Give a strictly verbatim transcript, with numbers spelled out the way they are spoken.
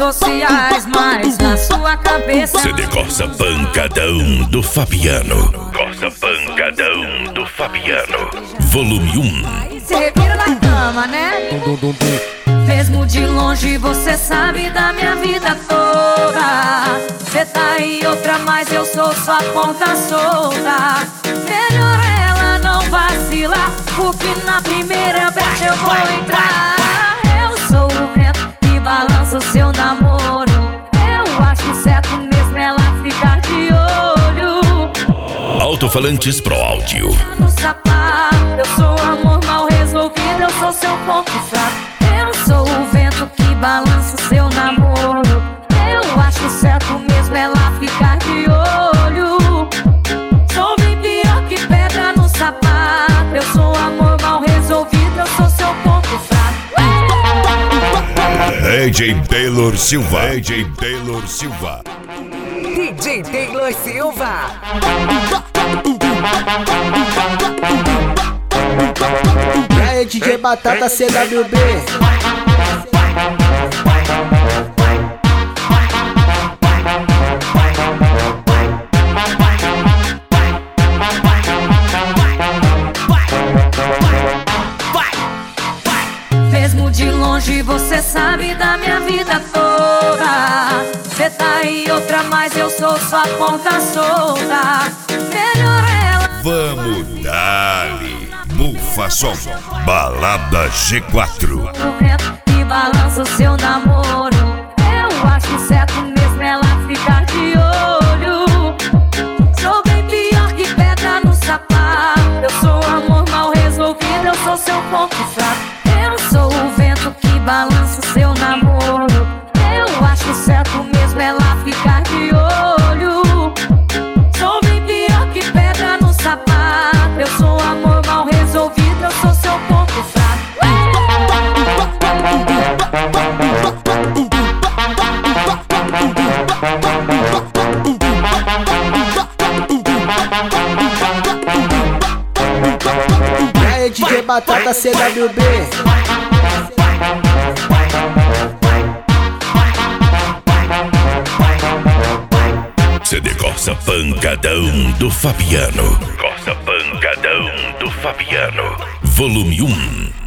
sociais, mas na sua cabeça. C D Corsa Pancadão do Fabiano. Corsa Pancadão do Fabiano. Volume um. Se revira na cama, né? Mesmo de longe você sabe da minha vida toda. Cê tá em outra, mas eu sou sua ponta solta. Melhor ela não vacilar, porque na primeira brecha eu vou entrar. Eu sou o vento que balança o seu namoro. Eu acho certo mesmo ela ficar de olho. Alto-falantes Pro Áudio. No sapato, eu sou amor mal resolvido, eu sou seu ponto fraco. Eu sou o vento que balança o seu namoro. Eu acho certo mesmo ela ficar de olho. Sou bem pior que pedra no sapato. Eu sou amor mal resolvido, eu sou seu ponto fraco. D J Taylor Silva. D J Taylor Silva. D J Taylor Silva. E aí, D J Batata C W B. Mesmo de longe você sabe da minha vida toda. Cê tá em outra, mas eu sou sua ponta solta. Melhor ela. Vamos dali. Bufa som. Balada G quatro. O vento que balança o seu namoro. Eu acho certo mesmo ela ficar de olho. Sou bem pior que pedra no sapato. Eu sou amor mal resolvido, eu sou seu ponto fraco. Eu sou o vento que balança o seu namoro. Eu acho certo mesmo ela ficar de olho. Sou bem pior que pedra no sapato. Eu sou amor mal resolvido, eu sou seu ponto fraco. E aí, D J Batata C W B. C D Corsa Pancadão do Fabiano. Corsa Pancadão do Fabiano. Volume um.